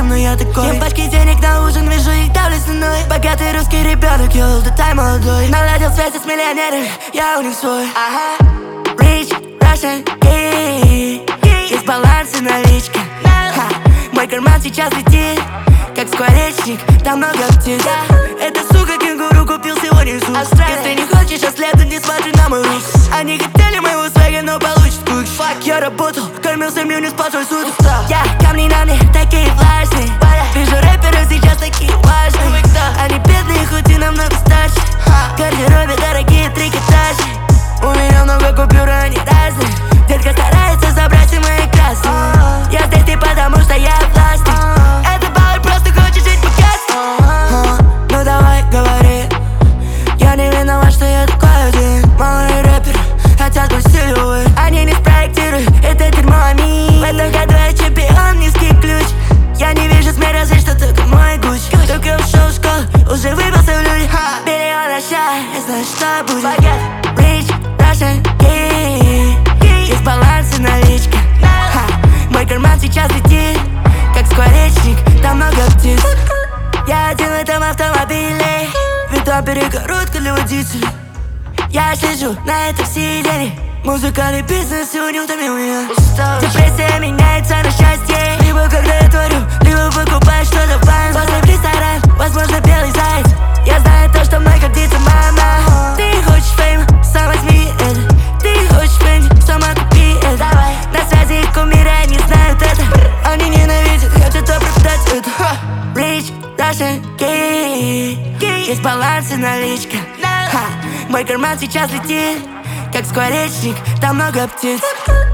рядом, но я такой. Я в пачке денег на ужин, вижу их давлю стеной. Богатый русский ребенок, я all the time молодой. Наладил связи с миллионерами, я у них свой. Rich Russian kid, есть баланс и наличка. Мой карман сейчас летит, как скворечник, там много птиц. Эта сука кенгуру купил сегодня Иисус. Если не хочешь отследовать, не смотри на мой рук. Они хотели моего свега, но получат куч. Фак, я работал, кормил семью, не спал твой суд. Я камни на мне, такие влажные. Вижу рэперов сейчас такие важные. Они бедные, хоть и намного старше. В гардеробе дорогие трикотажи. У меня много купюр, они разные. Детка старается забрать все мои красные. Я здесь не потому, что я властный. Это бауэр, просто хочет жить по-красной. Ну давай, говори. Я не виноват, что я такой один. Малые рэперы хотят мой стиль, увы. Они не спроектируют это дерьмо, аминь. В этом году я чемпион, низкий ключ. Я не вижу смех, разве что только мой гуч. Только ушел в школу, уже выбился в люди. Миллион на шаг, я знаю, что будет. Rich Russian kid, есть баланс и наличка. Мой карман сейчас летит, как скворечник, там много птиц. Я один в этом автомобиле, видом перегородка для водителей. Я слежу на этом сиденье. Музыкальный бизнес сегодня утомил меня. Депрессия меняется на счастье. Либо когда я творю, либо покупаю что-то в банк. После в ресторан, возможно белый заяц. Я знаю то, что мной гордится мама. Ты хочешь фейм, сам возьми это. Ты хочешь фейм, сама купи это. Давай. На связи их кумиры, они знают это. Они ненавидят, хотят оправдать это. Rich Russian kid, есть баланс и наличка. Мой карман сейчас летит, как скворечник, там много птиц.